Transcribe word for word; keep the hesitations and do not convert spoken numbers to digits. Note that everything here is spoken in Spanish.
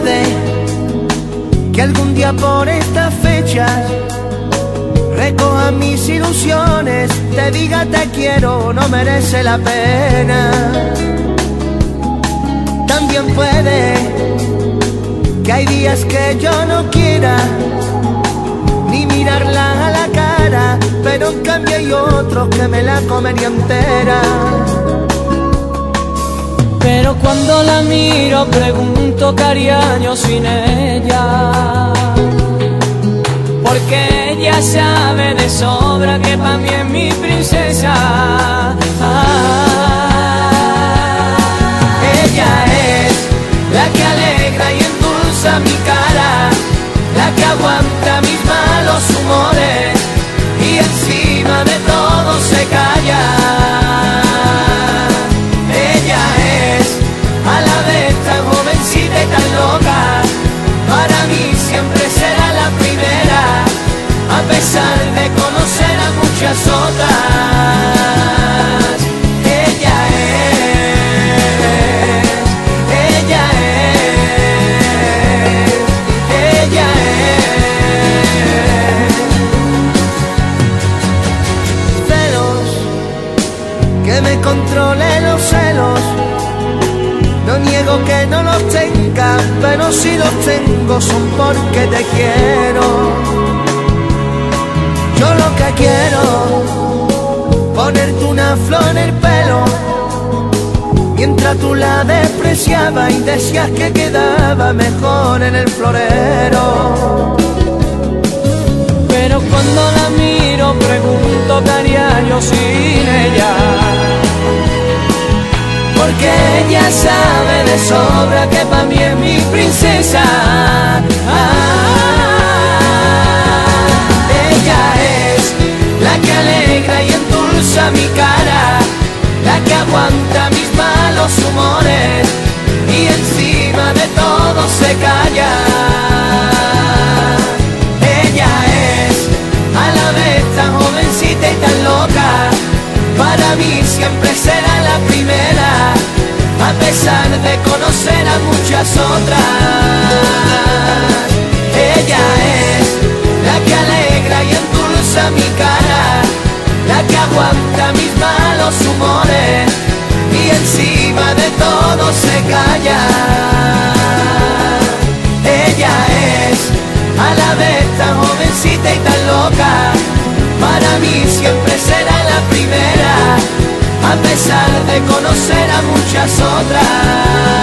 puede que algún día por esta fecha recoja mis ilusiones, te diga te quiero, no merece la pena. También puede que hay días que yo no quiera ni mirarla a la cara, pero en cambio hay otros que me la comería entera. Pero cuando la miro pregunto qué haría yo sin ella, porque ella sabe de sobra que para mí es mi princesa. Ah, ella es la que alegra y endulza mi cara, la que aguanta mis malos humores y encima de todo se calla. Ella es a la vez tan jovencita y tan loca, para mí siempre será la primera, a pesar de conocer a muchas otras. Ella es, ella es, ella es. Celos, que me controle los celos. No niego que no los tenga, pero si los tengo son porque te quiero. Yo lo que quiero, ponerte una flor en el pelo, mientras tú la despreciabas y decías que quedaba mejor en el florero. Pero cuando la miro pregunto qué haría yo sin ella, porque ella sabe de sobra que para mí es mi princesa. Ah, ella es la que alegra y endulza mi cara, la que aguanta mis malos humores y encima de todo se calla. Ella es a la vez tan jovencita y tan loca, para mí siempre será la primera, a pesar de conocer a muchas otras. Ella es la que alegra y endulza mi cara, la que aguanta mis malos humores y encima de todo se calla. Ella es a la vez tan jovencita y tan loca, para mí siempre será la primera, a pesar de conocer a muchas otras.